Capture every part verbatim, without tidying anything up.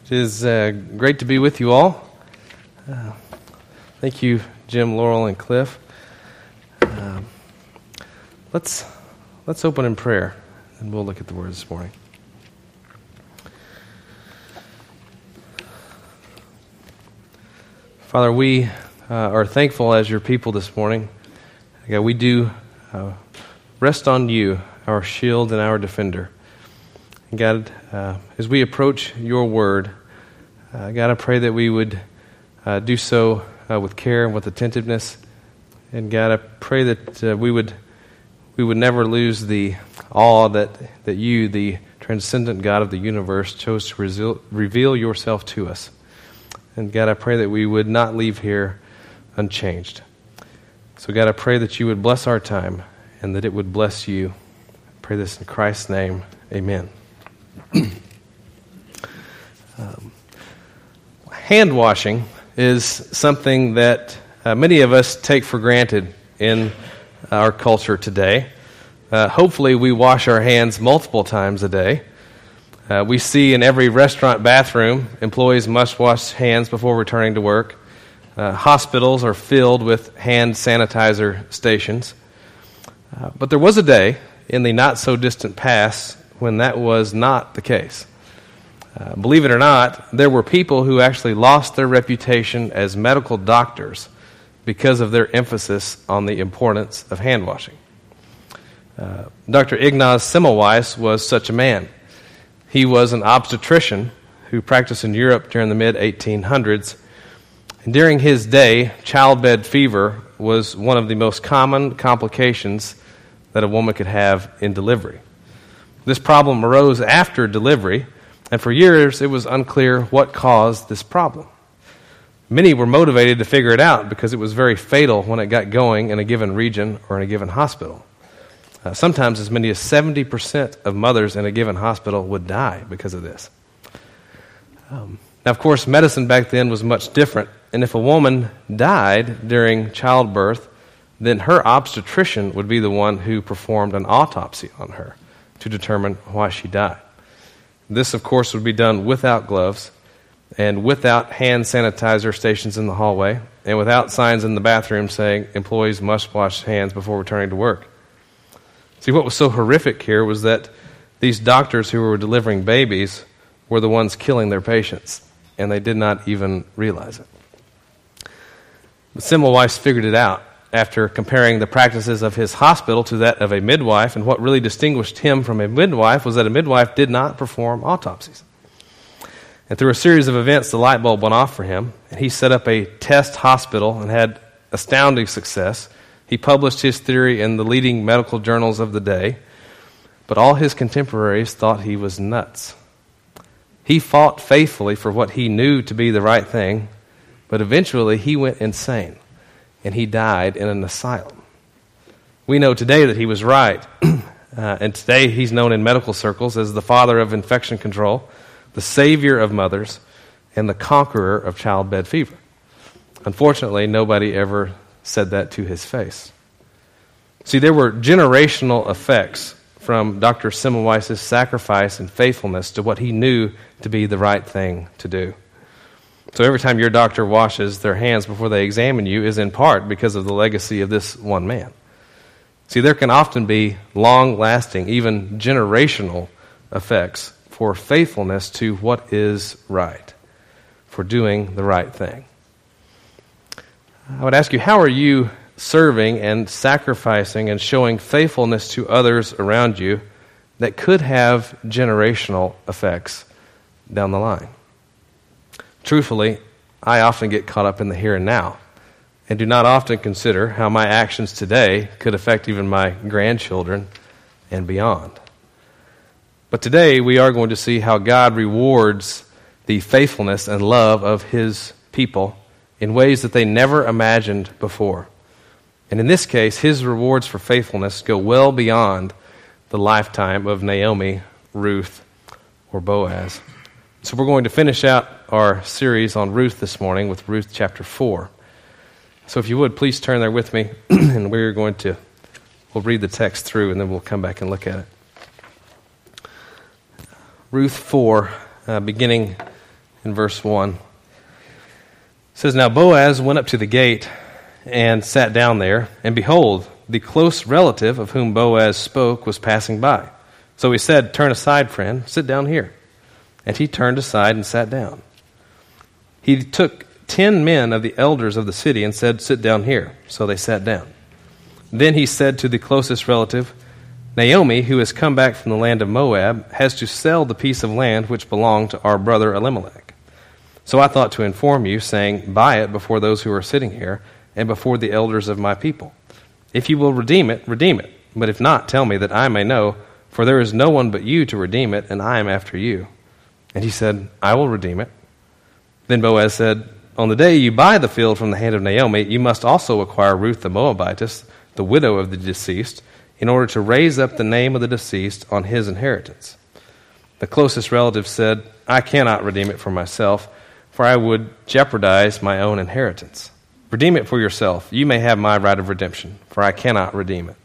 It is uh, great to be with you all. Uh, thank you, Jim, Laurel, and Cliff. Uh, let's let's open in prayer, and we'll look at the Word this morning. Father, we uh, are thankful as your people this morning. God, we do uh, rest on you, our shield and our defender. And God, uh, as we approach your word, uh, God, I pray that we would uh, do so uh, with care and with attentiveness. And God, I pray that uh, we would we would never lose the awe that, that you, the transcendent God of the universe, chose to reveal, reveal yourself to us. And God, I pray that we would not leave here unchanged. So God, I pray that you would bless our time and that it would bless you. I pray this in Christ's name. Amen. um, hand washing is something that uh, many of us take for granted in our culture today. Uh, hopefully we wash our hands multiple times a day. Uh, we see in every restaurant bathroom, employees must wash hands before returning to work. Uh, hospitals are filled with hand sanitizer stations. Uh, but there was a day in the not-so-distant past when that was not the case. Uh, believe it or not, there were people who actually lost their reputation as medical doctors because of their emphasis on the importance of hand washing. Uh, Doctor Ignaz Semmelweis was such a man. He was an obstetrician who practiced in Europe during the mid eighteen hundreds. And during his day, childbed fever was one of the most common complications that a woman could have in delivery. This problem arose after delivery, and for years it was unclear what caused this problem. Many were motivated to figure it out because it was very fatal when it got going in a given region or in a given hospital. Uh, sometimes as many as seventy percent of mothers in a given hospital would die because of this. Um, now, of course, medicine back then was much different, and if a woman died during childbirth, then her obstetrician would be the one who performed an autopsy on her to determine why she died. This, of course, would be done without gloves and without hand sanitizer stations in the hallway and without signs in the bathroom saying employees must wash hands before returning to work. See, what was so horrific here was that these doctors who were delivering babies were the ones killing their patients, and they did not even realize it. But Semmelweis figured it out after comparing the practices of his hospital to that of a midwife, and what really distinguished him from a midwife was that a midwife did not perform autopsies. And through a series of events, the light bulb went off for him, and he set up a test hospital and had astounding success. He published his theory in the leading medical journals of the day, but all his contemporaries thought he was nuts. He fought faithfully for what he knew to be the right thing, but eventually he went insane, and he died in an asylum. We know today that he was right, uh, and today he's known in medical circles as the father of infection control, the savior of mothers, and the conqueror of childbed fever. Unfortunately, nobody ever said that to his face. See, there were generational effects from Doctor Semmelweis' sacrifice and faithfulness to what he knew to be the right thing to do. So every time your doctor washes their hands before they examine you is in part because of the legacy of this one man. See, there can often be long-lasting, even generational effects for faithfulness to what is right, for doing the right thing. I would ask you, how are you serving and sacrificing and showing faithfulness to others around you that could have generational effects down the line? Truthfully, I often get caught up in the here and now and do not often consider how my actions today could affect even my grandchildren and beyond. But today we are going to see how God rewards the faithfulness and love of His people in ways that they never imagined before. And in this case, His rewards for faithfulness go well beyond the lifetime of Naomi, Ruth, or Boaz. So we're going to finish out our series on Ruth this morning with Ruth chapter four. So if you would, please turn there with me, and we're going to, we'll read the text through, and then we'll come back and look at it. Ruth four, uh, beginning in verse one. It says, "Now Boaz went up to the gate and sat down there, and behold, the close relative of whom Boaz spoke was passing by. So he said, 'Turn aside, friend, sit down here.' And he turned aside and sat down. He took ten men of the elders of the city and said, 'Sit down here.' So they sat down. Then he said to the closest relative, 'Naomi, who has come back from the land of Moab, has to sell the piece of land which belonged to our brother Elimelech. So I thought to inform you, saying, Buy it before those who are sitting here and before the elders of my people. If you will redeem it, redeem it. But if not, tell me that I may know, for there is no one but you to redeem it, and I am after you.' And he said, 'I will redeem it.' Then Boaz said, 'On the day you buy the field from the hand of Naomi, you must also acquire Ruth the Moabitess, the widow of the deceased, in order to raise up the name of the deceased on his inheritance.' The closest relative said, 'I cannot redeem it for myself, for I would jeopardize my own inheritance. Redeem it for yourself. You may have my right of redemption, for I cannot redeem it.'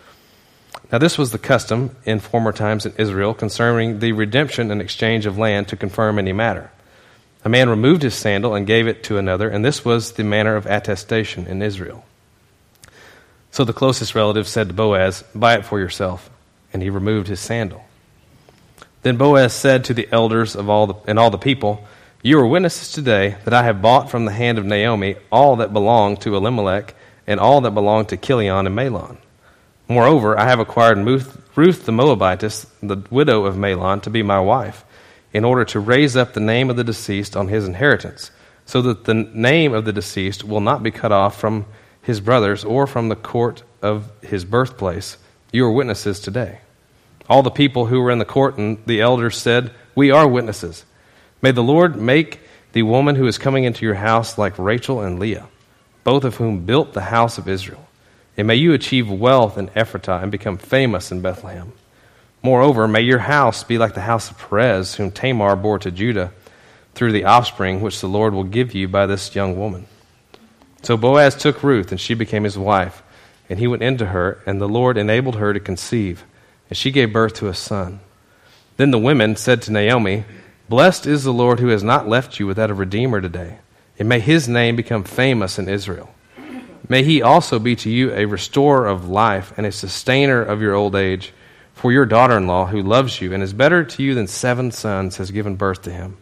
Now this was the custom in former times in Israel concerning the redemption and exchange of land to confirm any matter. A man removed his sandal and gave it to another, and this was the manner of attestation in Israel. So the closest relative said to Boaz, 'Buy it for yourself.' And he removed his sandal. Then Boaz said to the elders of all the, and all the people, 'You are witnesses today that I have bought from the hand of Naomi all that belonged to Elimelech and all that belonged to Chilion and Mahlon. Moreover, I have acquired Ruth, Ruth the Moabitess, the widow of Mahlon, to be my wife, in order to raise up the name of the deceased on his inheritance, so that the name of the deceased will not be cut off from his brothers or from the court of his birthplace. You are witnesses today.' All the people who were in the court and the elders said, 'We are witnesses. May the Lord make the woman who is coming into your house like Rachel and Leah, both of whom built the house of Israel. And may you achieve wealth in Ephratah and become famous in Bethlehem. Moreover, may your house be like the house of Perez, whom Tamar bore to Judah, through the offspring which the Lord will give you by this young woman.' So Boaz took Ruth, and she became his wife. And he went into her, and the Lord enabled her to conceive. And she gave birth to a son. Then the women said to Naomi, 'Blessed is the Lord who has not left you without a redeemer today. And may his name become famous in Israel. May he also be to you a restorer of life and a sustainer of your old age. For your daughter-in-law, who loves you and is better to you than seven sons, has given birth to him.'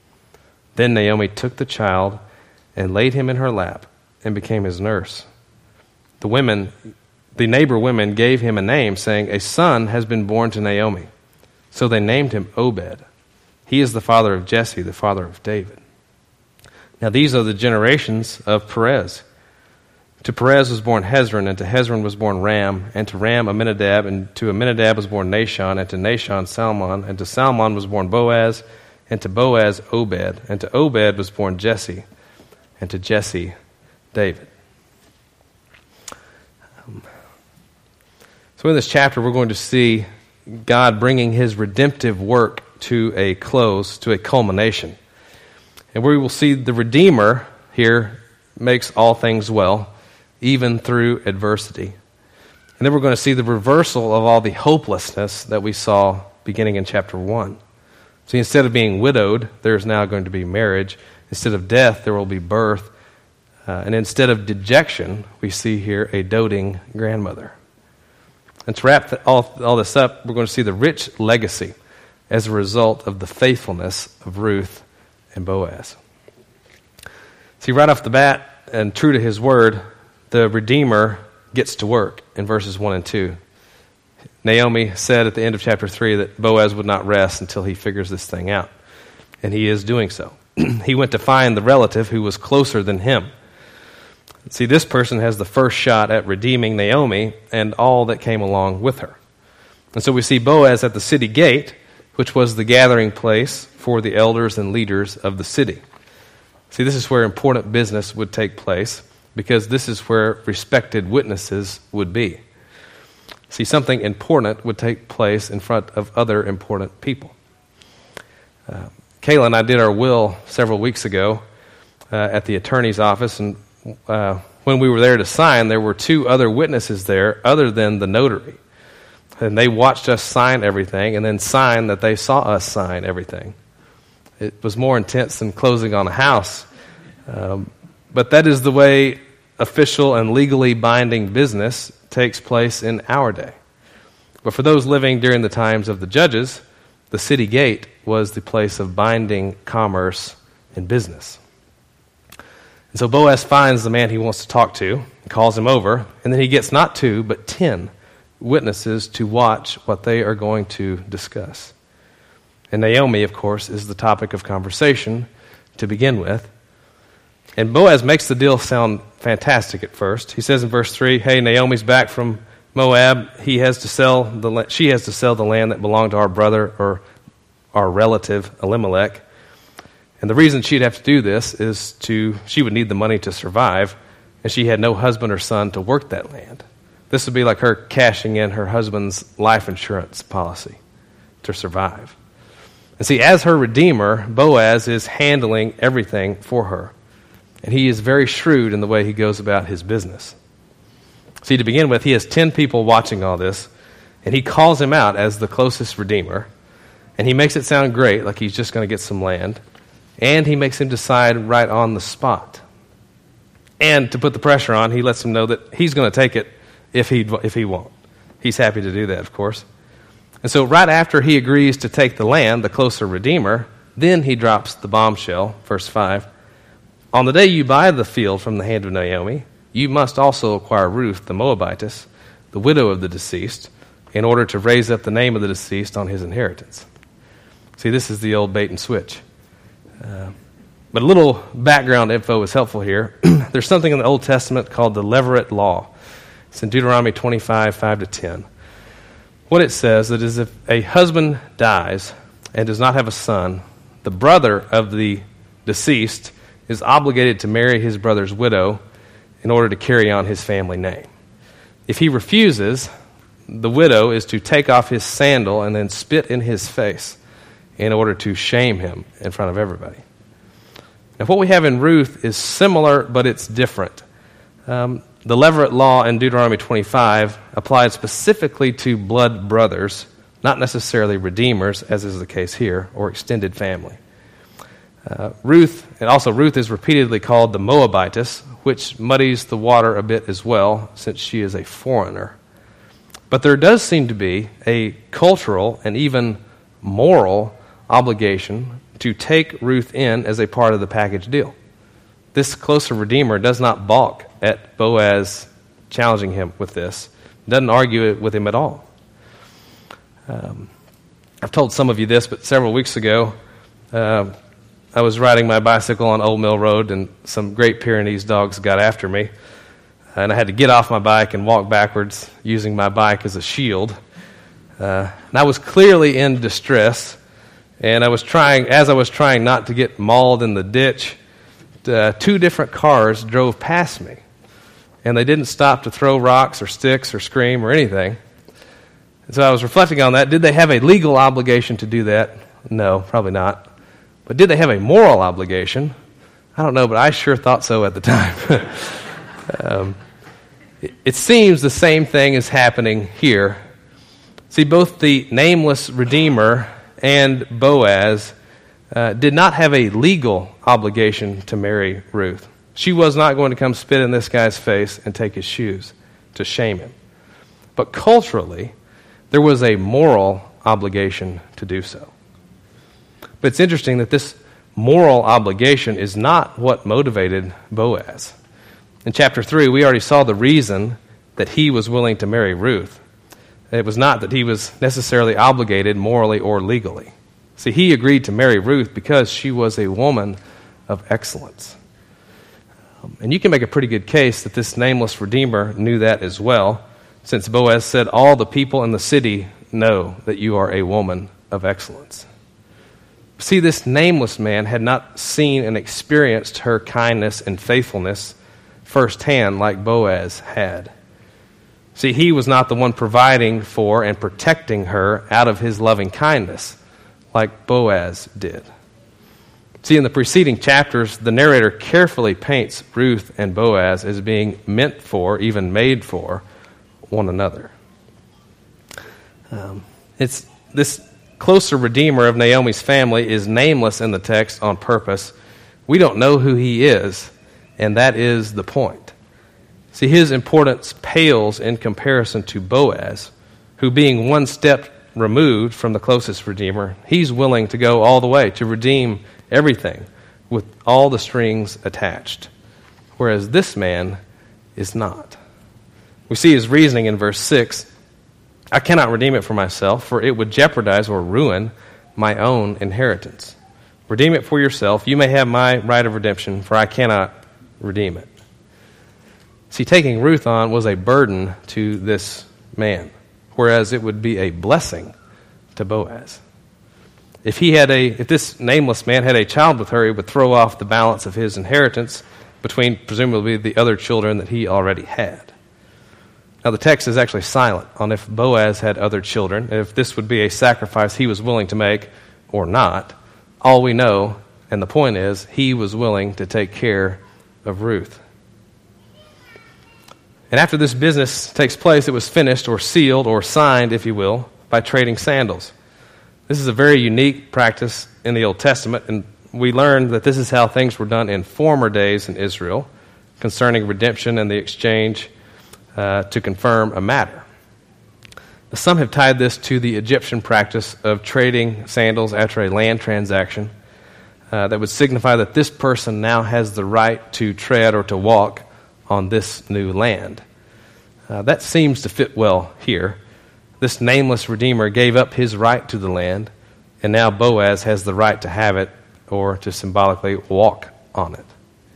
Then Naomi took the child and laid him in her lap and became his nurse. The women, the neighbor women gave him a name, saying, 'A son has been born to Naomi.' So they named him Obed. He is the father of Jesse, the father of David. Now these are the generations of Perez. To Perez was born Hezron, and to Hezron was born Ram, and to Ram Amminadab, and to Amminadab was born Nahshon, and to Nahshon Salmon, and to Salmon was born Boaz, and to Boaz Obed, and to Obed was born Jesse, and to Jesse David." Um, so in this chapter we're going to see God bringing his redemptive work to a close, to a culmination. And we will see the Redeemer here makes all things well, even through adversity. And then we're going to see the reversal of all the hopelessness that we saw beginning in chapter one. So instead of being widowed, there's now going to be marriage. Instead of death, there will be birth. Uh, and instead of dejection, we see here a doting grandmother. And to wrap the, all, all this up, we're going to see the rich legacy as a result of the faithfulness of Ruth and Boaz. See, right off the bat, and true to his word, the Redeemer gets to work in verses one and two. Naomi said at the end of chapter three that Boaz would not rest until he figures this thing out. And he is doing so. He went to find the relative who was closer than him. See, this person has the first shot at redeeming Naomi and all that came along with her. And so we see Boaz at the city gate, which was the gathering place for the elders and leaders of the city. See, this is where important business would take place, because this is where respected witnesses would be. See, something important would take place in front of other important people. Uh, Kayla and I did our will several weeks ago uh, at the attorney's office, and uh, when we were there to sign, there were two other witnesses there other than the notary. And they watched us sign everything and then sign that they saw us sign everything. It was more intense than closing on a house. Um, but that is the way official and legally binding business takes place in our day. But for those living during the times of the judges, the city gate was the place of binding commerce and business. And so Boaz finds the man he wants to talk to and calls him over, and then he gets not two, but ten witnesses to watch what they are going to discuss. And Naomi, of course, is the topic of conversation to begin with. And Boaz makes the deal sound fantastic at first. He says in verse three, hey, Naomi's back from Moab. He has to sell the she has to sell the land that belonged to our brother or our relative Elimelech. And the reason she'd have to do this is to she would need the money to survive, and she had no husband or son to work that land. This would be like her cashing in her husband's life insurance policy to survive. And see, as her redeemer, Boaz is handling everything for her. And he is very shrewd in the way he goes about his business. See, to begin with, he has ten people watching all this, and he calls him out as the closest redeemer. And he makes it sound great, like he's just going to get some land. And he makes him decide right on the spot. And to put the pressure on, he lets him know that he's going to take it if he if he won't. He's happy to do that, of course. And so right after he agrees to take the land, the closer redeemer, then he drops the bombshell, verse five. On the day you buy the field from the hand of Naomi, you must also acquire Ruth the Moabitess, the widow of the deceased, in order to raise up the name of the deceased on his inheritance. See, this is the old bait and switch. Uh, but a little background info is helpful here. There's something in the Old Testament called the Levirate Law. It's in Deuteronomy twenty-five, five to ten. What it says that is if a husband dies and does not have a son, the brother of the deceased is obligated to marry his brother's widow in order to carry on his family name. If he refuses, the widow is to take off his sandal and then spit in his face in order to shame him in front of everybody. Now, what we have in Ruth is similar, but it's different. Um, the Levirate Law in Deuteronomy twenty-five applied specifically to blood brothers, not necessarily redeemers, as is the case here, or extended family. Uh, Ruth, and also Ruth is repeatedly called the Moabitess, which muddies the water a bit as well, since she is a foreigner. But there does seem to be a cultural and even moral obligation to take Ruth in as a part of the package deal. This closer redeemer does not balk at Boaz challenging him with this, doesn't argue it with him at all. Um, I've told some of you this, but several weeks ago, uh, I was riding my bicycle on Old Mill Road, and some Great Pyrenees dogs got after me, and I had to get off my bike and walk backwards using my bike as a shield. Uh, and I was clearly in distress, and I was trying, as I was trying not to get mauled in the ditch, uh, two different cars drove past me, and they didn't stop to throw rocks or sticks or scream or anything. And so I was reflecting on that. Did they have a legal obligation to do that? No, probably not. But did they have a moral obligation? I don't know, but I sure thought so at the time. um, it, it seems the same thing is happening here. See, both the nameless Redeemer and Boaz uh, did not have a legal obligation to marry Ruth. She was not going to come spit in this guy's face and take his shoes to shame him. But culturally, there was a moral obligation to do so. But it's interesting that this moral obligation is not what motivated Boaz. In chapter three, we already saw the reason that he was willing to marry Ruth. It was not that he was necessarily obligated morally or legally. See, he agreed to marry Ruth because she was a woman of excellence. Um, and you can make a pretty good case that this nameless Redeemer knew that as well, since Boaz said, all the people in the city know that you are a woman of excellence. See, this nameless man had not seen and experienced her kindness and faithfulness firsthand like Boaz had. See, he was not the one providing for and protecting her out of his loving kindness like Boaz did. See, in the preceding chapters, the narrator carefully paints Ruth and Boaz as being meant for, even made for, one another. Um, it's this closer redeemer of Naomi's family is nameless in the text on purpose. We don't know who he is, and that is the point. See, his importance pales in comparison to Boaz, who being one step removed from the closest redeemer, he's willing to go all the way to redeem everything with all the strings attached, whereas this man is not. We see his reasoning in verse six. I cannot redeem it for myself, for it would jeopardize or ruin my own inheritance. Redeem it for yourself. You may have my right of redemption, for I cannot redeem it. See, taking Ruth on was a burden to this man, whereas it would be a blessing to Boaz. If he had a, if this nameless man had a child with her, it would throw off the balance of his inheritance between presumably the other children that he already had. Now, the text is actually silent on if Boaz had other children, and if this would be a sacrifice he was willing to make or not. All we know, and the point is, he was willing to take care of Ruth. And after this business takes place, it was finished or sealed or signed, if you will, by trading sandals. This is a very unique practice in the Old Testament, and we learned that this is how things were done in former days in Israel concerning redemption and the exchange uh, to confirm a matter. Some have tied this to the Egyptian practice of trading sandals after a land transaction uh, that would signify that this person now has the right to tread or to walk on this new land. Uh, that seems to fit well here. This nameless redeemer gave up his right to the land, and now Boaz has the right to have it or to symbolically walk on it.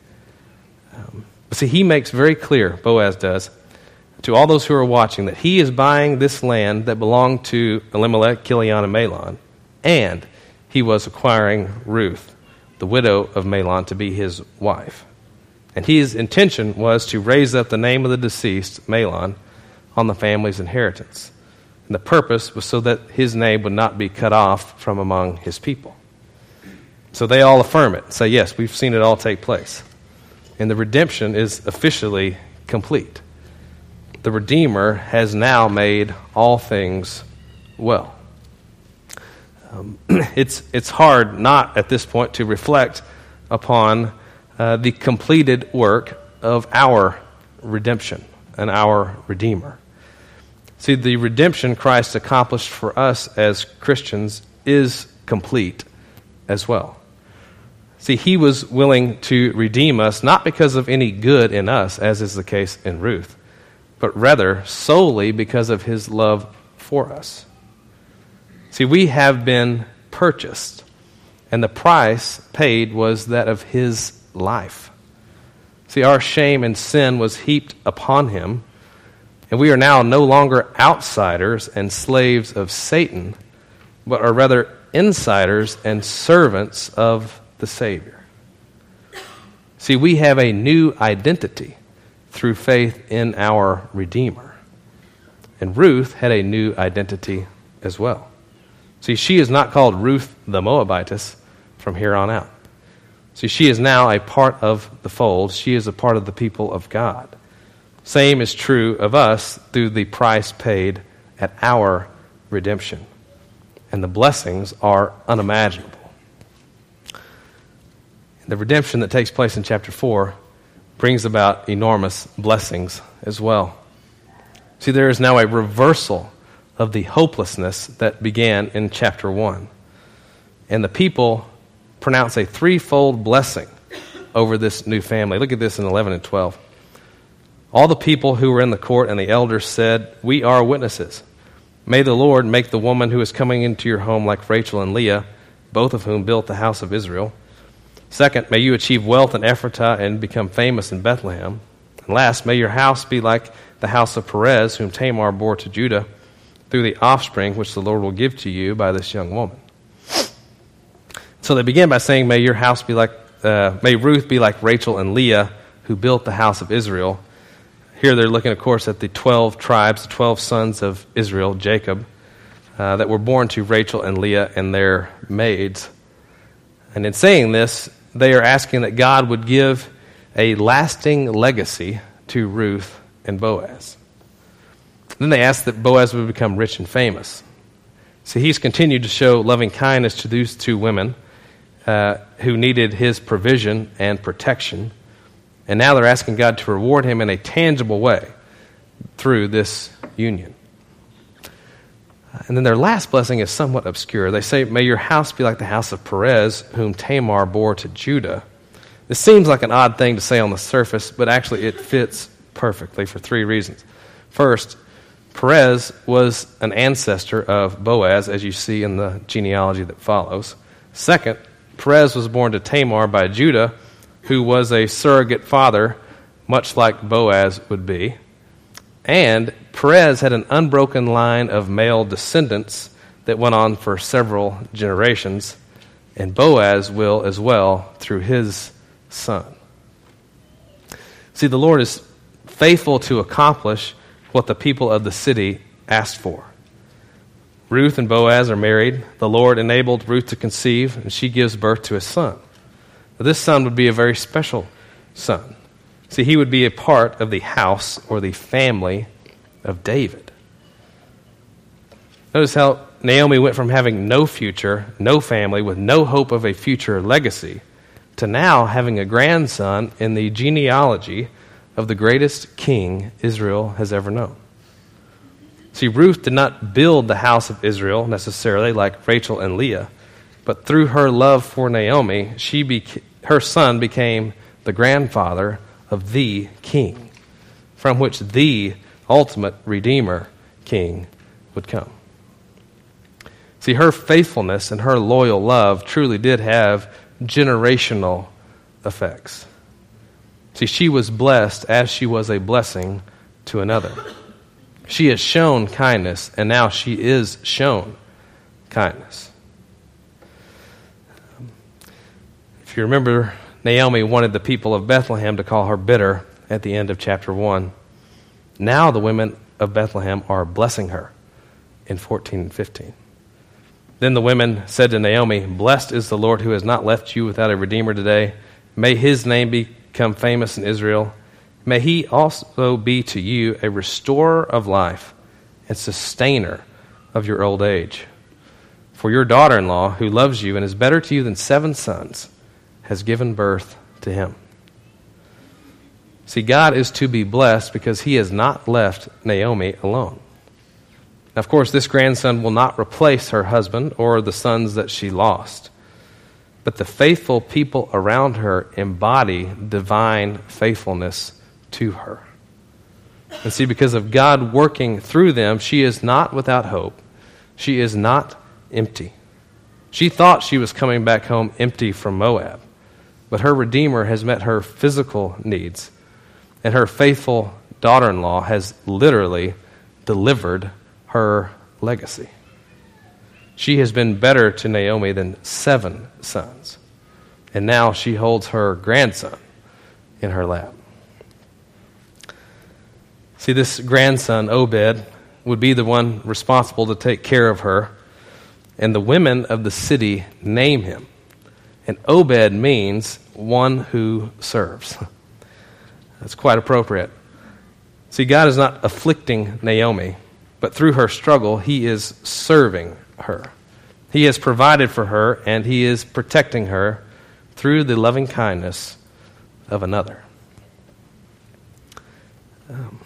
Um, but see, he makes very clear, Boaz does, to all those who are watching that he is buying this land that belonged to Elimelech, Chilion, and Mahlon, and he was acquiring Ruth, the widow of Mahlon, to be his wife. And his intention was to raise up the name of the deceased, Mahlon, on the family's inheritance. And the purpose was so that his name would not be cut off from among his people. So they all affirm it and say, yes, we've seen it all take place. And the redemption is officially complete. The Redeemer has now made all things well. Um, it's, it's hard not at this point to reflect upon uh, the completed work of our redemption and our Redeemer. See, the redemption Christ accomplished for us as Christians is complete as well. See, he was willing to redeem us not because of any good in us, as is the case in Ruth, but rather solely because of his love for us. See, we have been purchased, and the price paid was that of his life. See, our shame and sin was heaped upon him, and we are now no longer outsiders and slaves of Satan, but are rather insiders and servants of the Savior. See, we have a new identity through faith in our Redeemer. And Ruth had a new identity as well. See, she is not called Ruth the Moabitess from here on out. See, she is now a part of the fold. She is a part of the people of God. Same is true of us through the price paid at our redemption. And the blessings are unimaginable. The redemption that takes place in chapter four brings about enormous blessings as well. See, there is now a reversal of the hopelessness that began in chapter one. And the people pronounce a threefold blessing over this new family. Look at this in eleven and twelve. All the people who were in the court and the elders said, "We are witnesses. May the Lord make the woman who is coming into your home like Rachel and Leah, both of whom built the house of Israel. Second, may you achieve wealth in Ephratah and become famous in Bethlehem. And last, may your house be like the house of Perez, whom Tamar bore to Judah, through the offspring which the Lord will give to you by this young woman." So they begin by saying, "May your house be like, uh, may Ruth be like Rachel and Leah, who built the house of Israel." Here they're looking, of course, at the twelve tribes, the twelve sons of Israel, Jacob, uh, that were born to Rachel and Leah and their maids. And in saying this, they are asking that God would give a lasting legacy to Ruth and Boaz. Then they ask that Boaz would become rich and famous. See, he's continued to show loving kindness to these two women uh, who needed his provision and protection. And now they're asking God to reward him in a tangible way through this union. And then their last blessing is somewhat obscure. They say, may your house be like the house of Perez, whom Tamar bore to Judah. This seems like an odd thing to say on the surface, but actually it fits perfectly for three reasons. First, Perez was an ancestor of Boaz, as you see in the genealogy that follows. Second, Perez was born to Tamar by Judah, who was a surrogate father, much like Boaz would be. And Perez had an unbroken line of male descendants that went on for several generations, and Boaz will as well through his son. See, the Lord is faithful to accomplish what the people of the city asked for. Ruth and Boaz are married. The Lord enabled Ruth to conceive, and she gives birth to a son. Now, this son would be a very special son. See, he would be a part of the house or the family of David. Notice how Naomi went from having no future, no family, with no hope of a future legacy, to now having a grandson in the genealogy of the greatest king Israel has ever known. See, Ruth did not build the house of Israel necessarily like Rachel and Leah, but through her love for Naomi, she beca- her son became the grandfather of the king, from which the ultimate Redeemer king would come. See, her faithfulness and her loyal love truly did have generational effects. See, she was blessed as she was a blessing to another. She has shown kindness, and now she is shown kindness. If you remember, Naomi wanted the people of Bethlehem to call her bitter at the end of chapter one. Now the women of Bethlehem are blessing her in fourteen and fifteen. Then the women said to Naomi, blessed is the Lord who has not left you without a redeemer today. May his name become famous in Israel. May he also be to you a restorer of life and sustainer of your old age. For your daughter-in-law, who loves you and is better to you than seven sons, has given birth to him. See, God is to be blessed because he has not left Naomi alone. Now, of course, this grandson will not replace her husband or the sons that she lost. But the faithful people around her embody divine faithfulness to her. And see, because of God working through them, she is not without hope. She is not empty. She thought she was coming back home empty from Moab, but her Redeemer has met her physical needs, and her faithful daughter-in-law has literally delivered her legacy. She has been better to Naomi than seven sons, and now she holds her grandson in her lap. See, this grandson, Obed, would be the one responsible to take care of her, and the women of the city name him. And Obed means one who serves. That's quite appropriate. See, God is not afflicting Naomi, but through her struggle, he is serving her. He has provided for her, and he is protecting her through the loving kindness of another. Um,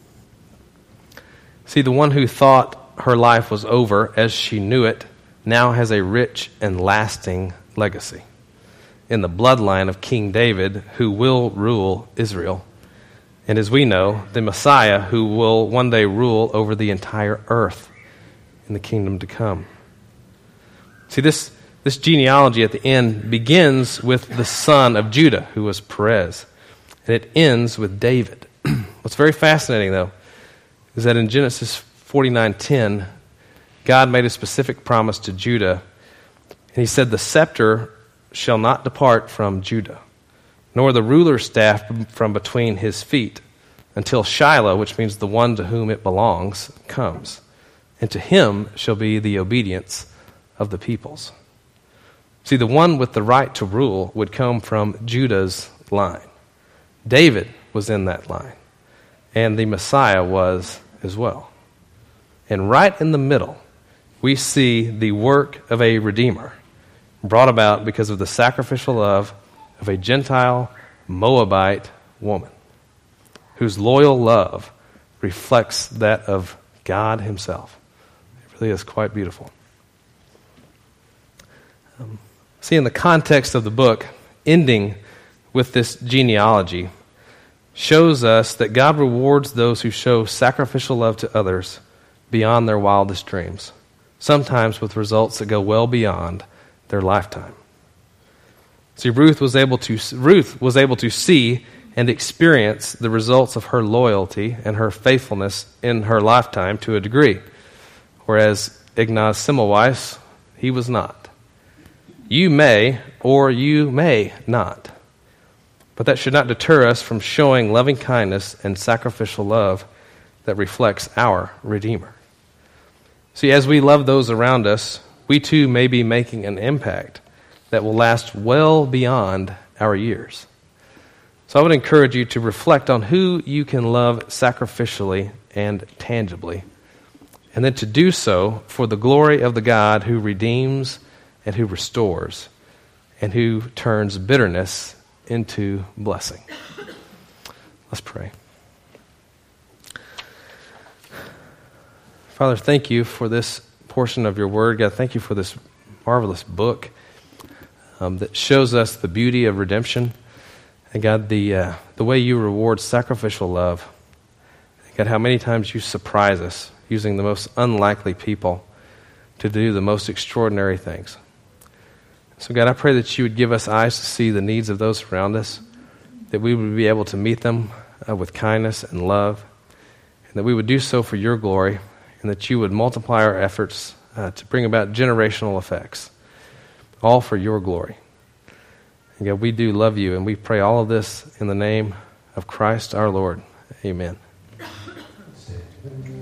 see, the one who thought her life was over as she knew it now has a rich and lasting legacy in the bloodline of King David, who will rule Israel. And as we know, the Messiah, who will one day rule over the entire earth in the kingdom to come. See, this, this genealogy at the end begins with the son of Judah, who was Perez, and it ends with David. What's very fascinating, though, is that in Genesis forty-nine ten, God made a specific promise to Judah, and he said, the scepter shall not depart from Judah, nor the ruler's staff from between his feet, until Shiloh, which means the one to whom it belongs, comes. And to him shall be the obedience of the peoples. See, the one with the right to rule would come from Judah's line. David was in that line, and the Messiah was as well. And right in the middle we see the work of a Redeemer brought about because of the sacrificial love of a Gentile Moabite woman whose loyal love reflects that of God himself. It really is quite beautiful. Um, see, in the context of the book, ending with this genealogy shows us that God rewards those who show sacrificial love to others beyond their wildest dreams, sometimes with results that go well beyond their lifetime. See, Ruth was able to Ruth was able to see and experience the results of her loyalty and her faithfulness in her lifetime to a degree, whereas Ignaz Semmelweis, he was not. You may or you may not, but that should not deter us from showing loving kindness and sacrificial love that reflects our Redeemer. See, as we love those around us, we too may be making an impact that will last well beyond our years. So I would encourage you to reflect on who you can love sacrificially and tangibly, and then to do so for the glory of the God who redeems and who restores and who turns bitterness into blessing. Let's pray. Father, thank you for this portion of your word. God, thank you for this marvelous book um, that shows us the beauty of redemption. And God, the uh, the way you reward sacrificial love. God, how many times you surprise us using the most unlikely people to do the most extraordinary things. So God, I pray that you would give us eyes to see the needs of those around us, that we would be able to meet them uh, with kindness and love, and that we would do so for your glory, and that you would multiply our efforts uh, to bring about generational effects, all for your glory. And God, we do love you, and we pray all of this in the name of Christ our Lord. Amen.